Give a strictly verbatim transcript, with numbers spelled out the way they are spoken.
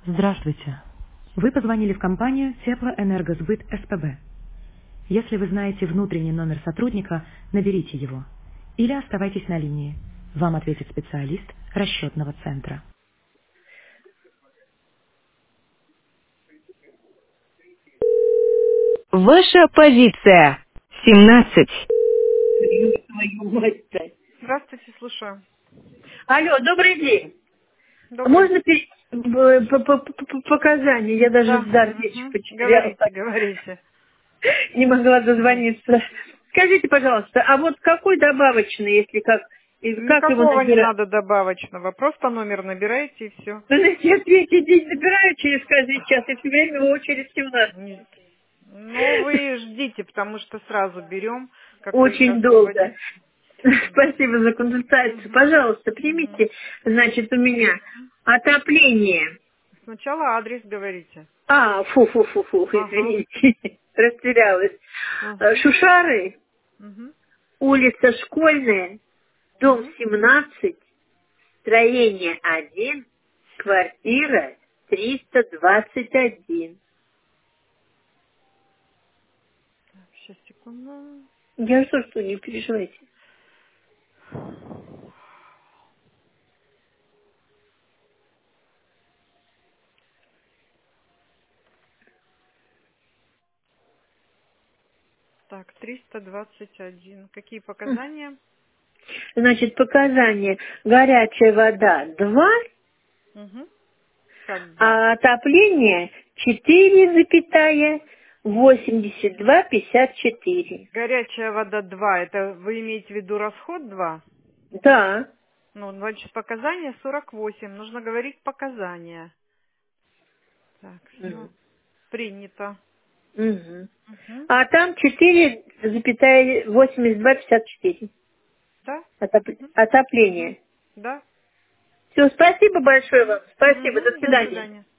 Здравствуйте. Вы позвонили в компанию Теплоэнергосбыт СПБ. Если вы знаете внутренний номер сотрудника, наберите его. Или оставайтесь на линии. Вам ответит специалист расчетного центра. Ваша позиция. семнадцать. Твою мать-то. Здравствуйте, слушаю. Алло, добрый день. Добрый. Можно пи- б- п- п- п- п- показания? Я даже Да. дар речи Мгм. потеряла. Говорите, говорите. Не могла дозвониться. Скажите, пожалуйста, а вот какой добавочный, если как, и как его Никакого не набирать? надо добавочного. Просто номер набираете и все. Ну, знаете, я третий день набираю через каждый час, и все время в очередь семнадцать. Ну, вы ждите, потому что сразу берем, как только Очень долго. освободится. Спасибо за консультацию. Мгм. Пожалуйста, Мгм. примите, значит, у меня отопление. Сначала адрес говорите. А, фу-фу-фу-фу, Ага. извините, растерялась. Э, Ага. Шушары, Мгм. улица Школьная, дом Мгм. семнадцать, строение один, квартира триста двадцать один. Сейчас, секунду. Я что, что, не переживайте. Так, триста двадцать один. Какие показания? Значит, показания. Горячая вода два, Угу. Как два? а отопление четыре восемьдесят два пятьдесят четыре. Горячая вода два, это вы имеете в виду расход два? Да. Ну, значит, показания сорок восемь. Нужно говорить показания. Так, все. Мгм. Принято. Мгм. Мгм. А там четыре восемьдесят два пятьдесят четыре. Да? Отоп- Мгм. Мгм. Отопление. Да. Все, спасибо большое Мгм. вам. Спасибо. До Мгм. До свидания. свидания.